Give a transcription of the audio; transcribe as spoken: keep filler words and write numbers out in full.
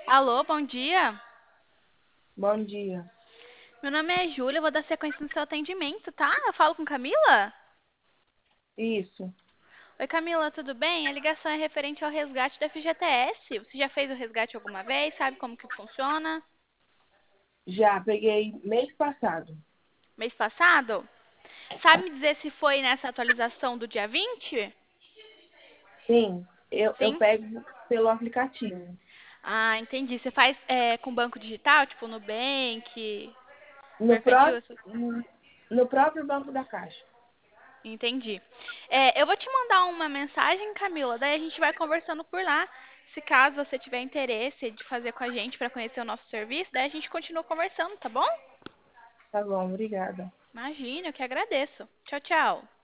Alô, bom dia. Bom dia. Meu nome é Júlia, eu vou dar sequência no seu atendimento, tá? Eu falo com Camila? Isso. Oi, Camila, tudo bem? A ligação é referente ao resgate da F G T S. Você já fez o resgate alguma vez? Sabe como que funciona? Já peguei mês passado. Mês passado? Sabe me dizer se foi nessa atualização do dia vinte? Sim, eu, eu Sim? pego pelo aplicativo. Ah, entendi. Você faz é, com banco digital, tipo Nubank, No, Mercantil? pró essas- no próprio Banco da Caixa. Entendi. É, eu vou te mandar uma mensagem, Camila, daí a gente vai conversando por lá. Se caso você tiver interesse de fazer com a gente para conhecer o nosso serviço, daí a gente continua conversando, tá bom? Tá bom, obrigada. Imagina, eu que agradeço. Tchau, tchau.